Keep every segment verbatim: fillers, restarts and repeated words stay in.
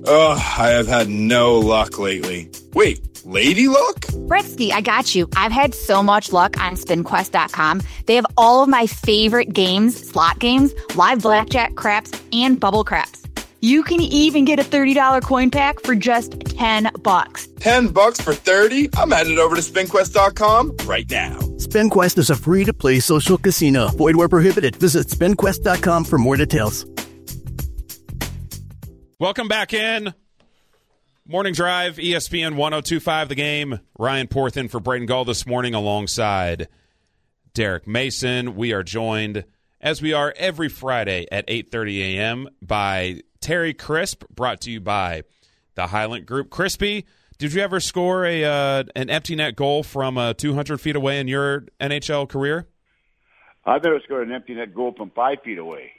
Ugh, I have had no luck lately. Wait, lady luck? Bretsky, I got you. I've had so much luck on spin quest dot com. They have all of my favorite games, slot games, live blackjack, craps, and bubble craps. You can even get a thirty dollars coin pack for just ten bucks. ten bucks for thirty? I'm headed over to spin quest dot com right now. SpinQuest is a free-to-play social casino. Void where prohibited. Visit spin quest dot com for more details. Welcome back in. Morning Drive, E S P N one oh two point five The Game. Ryan Porth in for Braden Gull this morning alongside Derek Mason. We are joined, as we are every Friday at eight thirty a.m., by Terry Crisp, brought to you by the Highland Group. Crispy, did you ever score a uh, an empty net goal from uh, two hundred feet away in your N H L career? I've never scored an empty net goal from five feet away.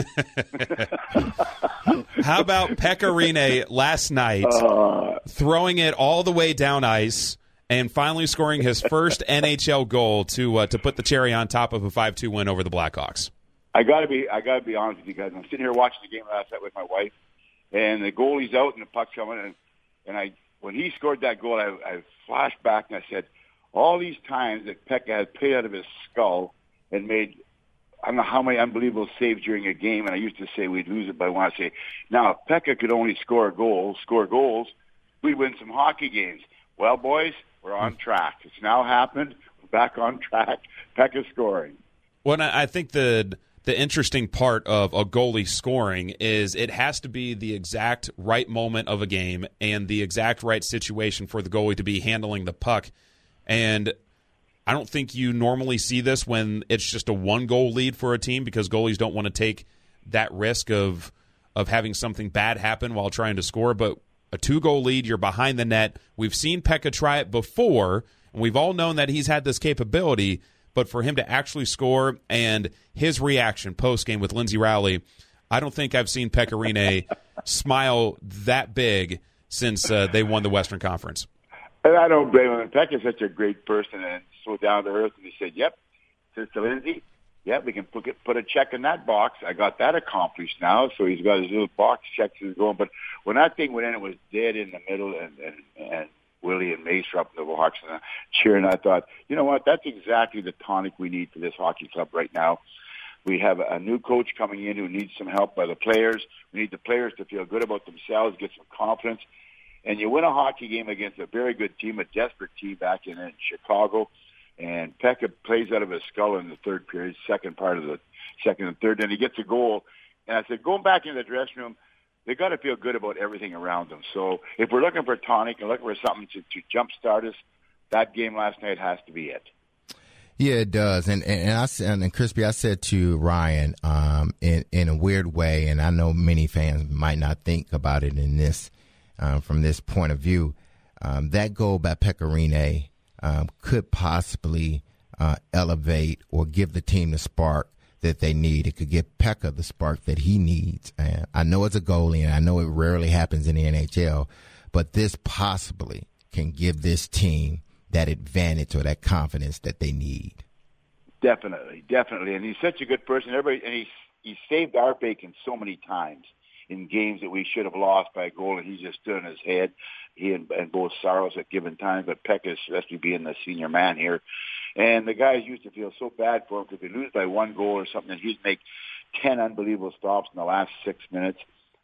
How about Pekka Rinne last night uh, throwing it all the way down ice and finally scoring his first N H L goal to uh, to put the cherry on top of a five two win over the Blackhawks? I gotta be I gotta be honest with you guys. I'm sitting here watching the game last night with my wife, and the goalie's out and the puck's coming, and and I when he scored that goal, I, I flashed back and I said, all these times that Pekka had played out of his skull and made, I don't know how many unbelievable saves during a game, and I used to say we'd lose it, but I want to say, now, if Pekka could only score goals, score goals, we'd win some hockey games. Well, boys, we're on track. It's now happened. We're back on track. Pekka scoring. Well, I think the the interesting part of a goalie scoring is it has to be the exact right moment of a game and the exact right situation for the goalie to be handling the puck. And I don't think you normally see this when it's just a one-goal lead for a team because goalies don't want to take that risk of of having something bad happen while trying to score. But a two-goal lead, you're behind the net. We've seen Pekka try it before, and we've all known that he's had this capability. But for him to actually score and his reaction post-game with Lindsey Rowley, I don't think I've seen Pekka Rinne smile that big since uh, they won the Western Conference. And I don't blame him. Pekka's such a great person and so down to earth. And he said, yep, says to Lindsey, yep, we can put, put a check in that box. I got that accomplished now. So he's got his little box checks is going. But when that thing went in, it was dead in the middle, and, and, and Willie and Mace were up in the Hawks and cheering. I thought, you know what, that's exactly the tonic we need for this hockey club right now. We have a new coach coming in who needs some help by the players. We need the players to feel good about themselves, get some confidence. And you win a hockey game against a very good team, a desperate team back in, in Chicago. And Pekka plays out of his skull in the third period, second part of the second and third, and he gets a goal. And I said, going back into the dressing room, they got to feel good about everything around them. So if we're looking for a tonic and looking for something to, to jumpstart us, that game last night has to be it. Yeah, it does. And and, and I said, and Crispy, I said to Ryan, um, in in a weird way, and I know many fans might not think about it in this, um, from this point of view, um, that goal by Pekka Rinne um, could possibly uh, elevate or give the team the spark that they need. It could give Pekka the spark that he needs. And I know it's a goalie, and I know it rarely happens in the N H L, but this possibly can give this team that advantage or that confidence that they need. Definitely, definitely. And he's such a good person. Everybody, and he's, he saved our bacon so many times in games that we should have lost by a goal, and he just stood on his head. He and, and both Saros at given times, but Pekka's especially being the senior man here. And the guys used to feel so bad for him because if they lose by one goal or something, he'd make ten unbelievable stops in the last six minutes.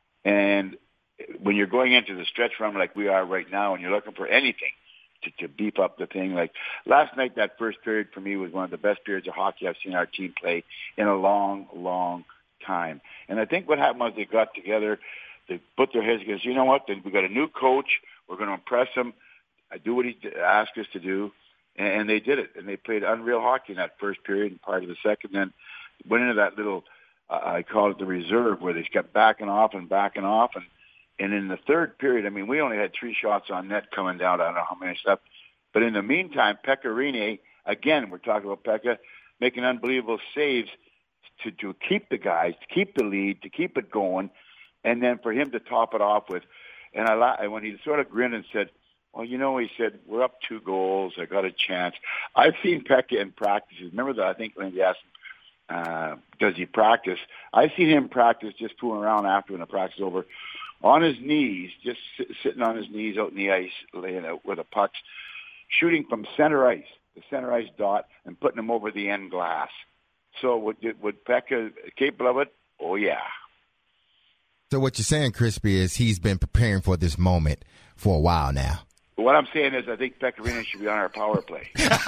And when you're going into the stretch run like we are right now and you're looking for anything to, to beef up the thing, like last night, that first period for me was one of the best periods of hockey I've seen our team play in a long, long time. And I think what happened was they got together, they put their heads together, you know what, we got a new coach, we're going to impress him, I do what he asked us to do. And they did it, and they played unreal hockey in that first period and part of the second. Then went into that little, uh, I call it the reserve, where they kept backing off and backing off. And, and in the third period, I mean, we only had three shots on net coming down. I don't know how many left. But in the meantime, Pekka Rinne, again, we're talking about Pekka, making unbelievable saves to, to keep the guys, to keep the lead, to keep it going. And then for him to top it off with, and I when he sort of grinned and said, well, you know, he said, we're up two goals. I got a chance. I've seen Pekka in practices. Remember that? I think Lindsey asked him, uh, does he practice? I've seen him practice just fooling around after when the practice is over on his knees, just sit, sitting on his knees out in the ice, laying out with the pucks, shooting from center ice, the center ice dot, and putting them over the end glass. So would, would Pekka capable of it? Oh, yeah. So what you're saying, Crispy, is he's been preparing for this moment for a while now. What I'm saying is I think Pekka Rinne should be on our power play.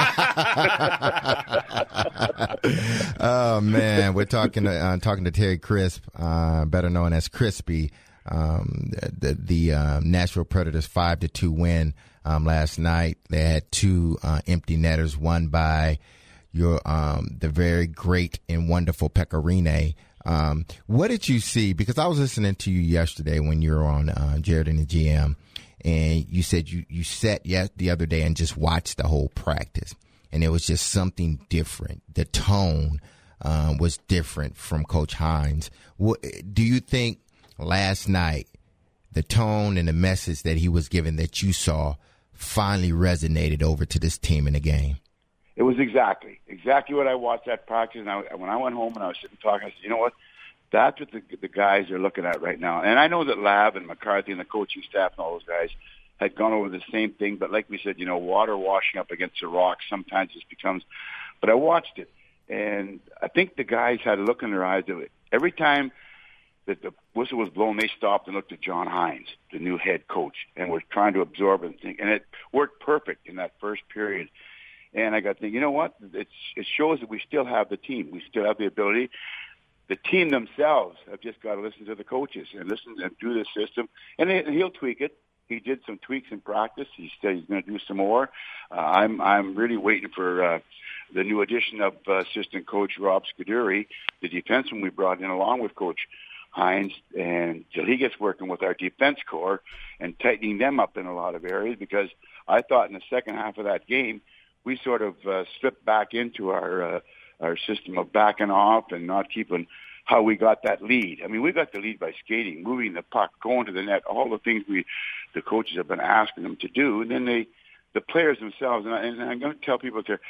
Oh, man. We're talking to, uh, talking to Terry Crisp, uh, better known as Crispy. Um, the the uh, Nashville Predators five to two win um, last night. They had two uh, empty netters, one by your um, the very great and wonderful Pekka Rinne. Um, what did you see? Because I was listening to you yesterday when you were on uh, Jared and the G M, and you said you, you sat yet the other day and just watched the whole practice, and it was just something different. The tone uh, was different from Coach Hines. What, do you think last night the tone and the message that he was giving that you saw finally resonated over to this team in the game? It was exactly, exactly what I watched that practice. And I, when I went home and I was sitting talking, I said, you know what? That's what the, the guys are looking at right now. And I know that Lav and McCarthy and the coaching staff and all those guys had gone over the same thing. But like we said, you know, water washing up against the rocks sometimes just becomes. But I watched it, and I think the guys had a look in their eyes. Of it. Every time that the whistle was blown, they stopped and looked at John Hines, the new head coach, and were trying to absorb and think. And it worked perfect in that first period. And I got to think, you know what? It's, it shows that we still have the team. We still have the ability. The team themselves have just got to listen to the coaches and listen and do the system. And he'll tweak it. He did some tweaks in practice. He said he's going to do some more. Uh, I'm I'm really waiting for uh, the new addition of uh, assistant coach Rob Scuderi, the defenseman we brought in along with Coach Hines, and till he gets working with our defense core and tightening them up in a lot of areas, because I thought in the second half of that game, we sort of uh, slipped back into our uh, our system of backing off and not keeping how we got that lead. I mean, we got the lead by skating, moving the puck, going to the net, all the things we, the coaches have been asking them to do. And then they, the players themselves, and, I, and I'm going to tell people there,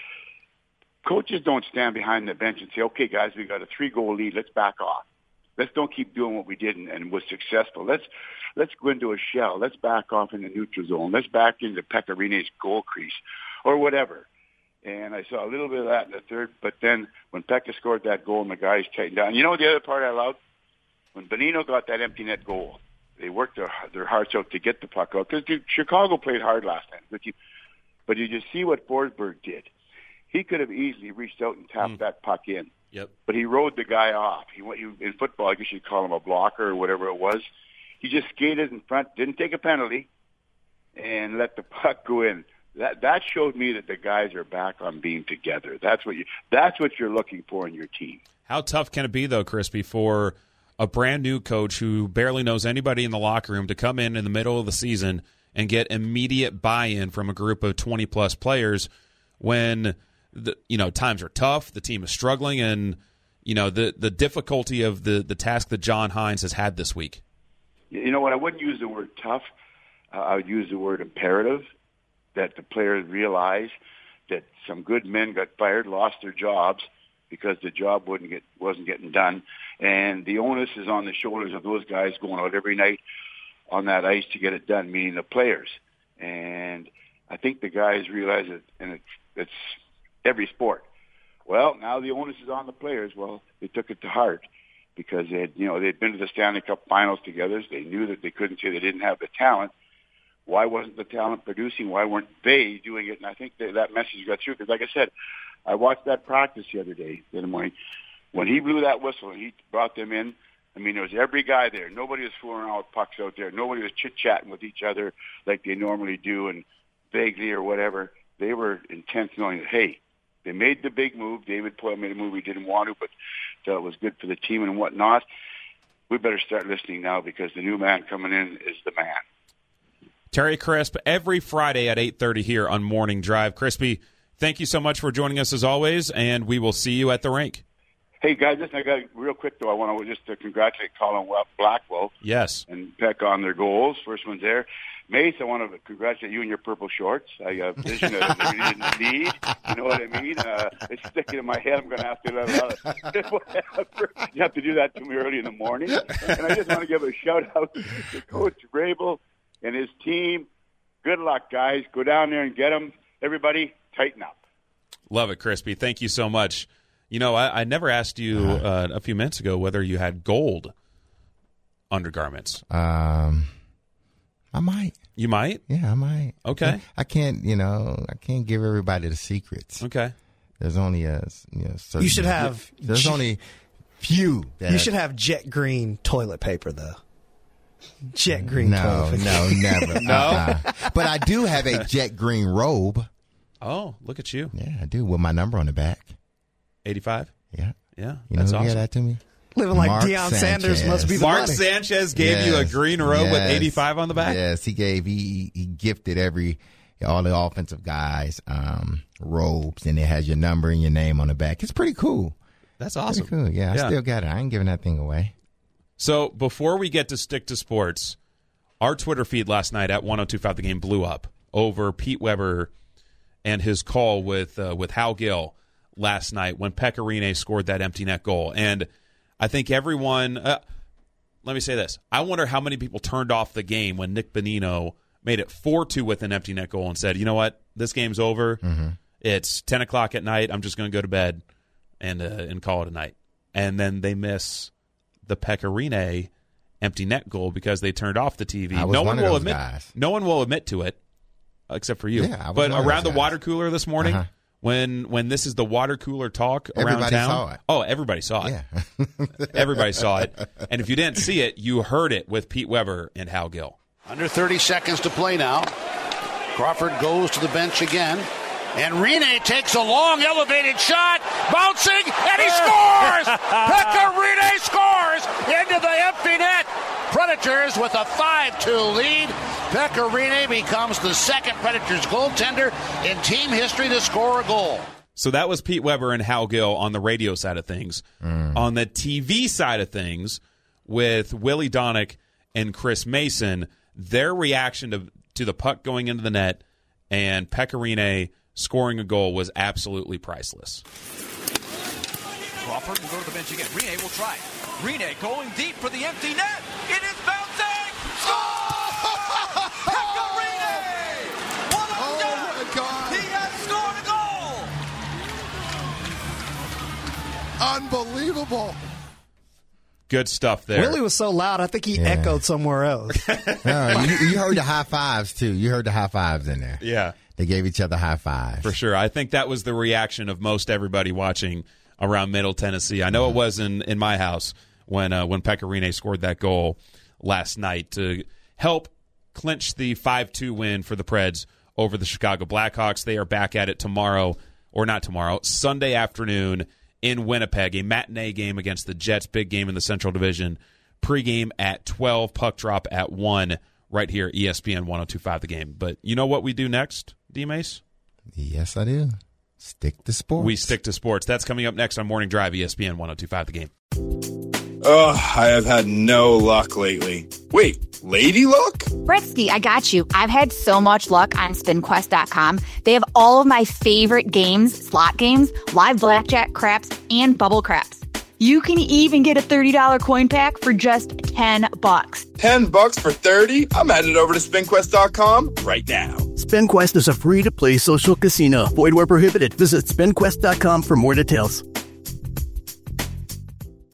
coaches don't stand behind the bench and say, okay, guys, we got a three-goal lead, let's back off. Let's don't keep doing what we did and, and was successful. Let's let's go into a shell. Let's back off in the neutral zone. Let's back into Pekka Rinne's goal crease or whatever. And I saw a little bit of that in the third. But then when Pekka scored that goal and the guys tightened down, you know the other part I loved? When Bonino got that empty net goal, they worked their, their hearts out to get the puck out. Because Chicago played hard last night. But you, but you just see what Forsberg did. He could have easily reached out and tapped mm. that puck in. Yep. But he rode the guy off. He went he, in football, I guess you'd call him a blocker or whatever it was. He just skated in front, didn't take a penalty, and let the puck go in. That that showed me that the guys are back on being together. That's what you that's what you're looking for in your team. How tough can it be, though, Crispy, for a brand new coach who barely knows anybody in the locker room to come in in the middle of the season and get immediate buy-in from a group of twenty plus players when the you know times are tough, the team is struggling, and you know the the difficulty of the the task that John Hines has had this week? You know what? I wouldn't use the word tough. Uh, I would use the word imperative. That the players realize that some good men got fired, lost their jobs because the job wouldn't get wasn't getting done, and the onus is on the shoulders of those guys going out every night on that ice to get it done, meaning the players. And I think the guys realize it, and it's, it's every sport. Well, now the onus is on the players. Well, they took it to heart because they had, you know, they'd been to the Stanley Cup Finals together. They knew that they couldn't say they didn't have the talent. Why wasn't the talent producing? Why weren't they doing it? And I think that, that message got through because, like I said, I watched that practice the other day in the morning. When he blew that whistle and he brought them in, I mean, there was every guy there. Nobody was fooling around with pucks out there. Nobody was chit-chatting with each other like they normally do and vaguely or whatever. They were intense knowing that, hey, they made the big move. David Poile made a move he didn't want to, but thought it was good for the team and whatnot. We better start listening now because the new man coming in is the man. Terry Crisp, every Friday at eight thirty here on Morning Drive. Crispy, thank you so much for joining us as always, and we will see you at the rink. Hey, guys, listen, I got real quick, though. I want to just to congratulate Colin Blackwell yes. and Peck on their goals. First one's there. Mace, I want to congratulate you on your purple shorts. I uh, vision of liberty in the need. You know what I mean? Uh, it's sticking in my head. I'm going to have to uh, you have to do that to me early in the morning. And I just want to give a shout out to Coach Vrabel and his team. Good luck, guys. Go down there and get them. Everybody, tighten up. Love it, Crispy. Thank you so much. You know, I, I never asked you uh, a few minutes ago whether you had gold undergarments. Um. I might. You might? Yeah, I might. Okay. I can't, you know, I can't give everybody the secrets. Okay. There's only a, you know, certain. You should have. There's j- only few. That you have, should have jet green toilet paper, though. Jet green no, toilet paper. No, never. No? Uh-uh. But I do have a jet green robe. Oh, look at you. Yeah, I do, with my number on the back. eighty-five? Yeah. Yeah, You that's know who awesome. gave that to me? Living like Mark Deion Sanders Sanchez. must be the Mark money. Sanchez gave Yes, you a green robe with yes, eighty-five on the back? Yes, he gave, he, he gifted every, all the offensive guys um, robes, and it has your number and your name on the back. It's pretty cool. That's awesome. Pretty cool. Yeah, I Yeah. still got it. I ain't giving that thing away. So before we get to Stick to Sports, our Twitter feed last night at ten twenty-five The Game blew up over Pete Weber and his call with uh, with Hal Gill last night when Pekka Rinne scored that empty net goal. And I think everyone uh, – let me say this. I wonder how many people turned off the game when Nick Bonino made it four two with an empty net goal and said, you know what, this game's over. Mm-hmm. It's ten o'clock at night. I'm just going to go to bed and uh, and call it a night. And then they miss the Pekka Rinne empty net goal because they turned off the T V. I was no one one of will those admit. guys. No one will admit to it, except for you. Yeah, I was but one of around those the guys. water cooler this morning, Uh-huh. when when this is the water cooler talk around Everybody town, saw it. oh, everybody saw it. Yeah. Everybody saw it. And if you didn't see it, you heard it with Pete Weber and Hal Gill. Under thirty seconds to play now. Crawford goes to the bench again. And Rinne takes a long elevated shot, bouncing, and he scores! Pekka Rinne scores into the empty net. Predators with a five two lead. Pekka Rinne becomes the second Predators goaltender in team history to score a goal. So that was Pete Weber and Hal Gill on the radio side of things. Mm. On the T V side of things, with Willie Donick and Chris Mason, their reaction to to the puck going into the net and Pekka Rinne scoring a goal was absolutely priceless. Crawford will go to the bench again. Rinne will try. Rinne going deep for the empty net. It is bouncing. Score! Pekka Rinne! What a Oh, shot! my God. He has scored a goal! Unbelievable. Good stuff there. Willie was so loud, I think he Yeah. echoed somewhere else. No, you, you heard the high fives, too. You heard the high fives in there. Yeah. They gave each other high fives. For sure. I think that was the reaction of most everybody watching around Middle Tennessee. I know it was in, in my house when uh, when Pekka Rinne scored that goal last night to help clinch the five two win for the Preds over the Chicago Blackhawks. They are back at it tomorrow, or not tomorrow, Sunday afternoon in Winnipeg, a matinee game against the Jets, big game in the Central Division. Pre-game at twelve, puck drop at one, right here, E S P N ten twenty-five The Game. But you know what we do next, D-Mace? Yes, I do. Stick to sports. We stick to sports. That's coming up next on Morning Drive, E S P N ten twenty-five The Game. Ugh, I have had no luck lately. Wait, lady luck? Britsky, I got you. I've had so much luck on spin quest dot com. They have all of my favorite games, slot games, live blackjack, craps, and bubble craps. You can even get a thirty dollars coin pack for just ten bucks. ten bucks for thirty? I'm headed over to spin quest dot com right now. SpinQuest is a free-to-play social casino. Void where prohibited. Visit spin quest dot com for more details.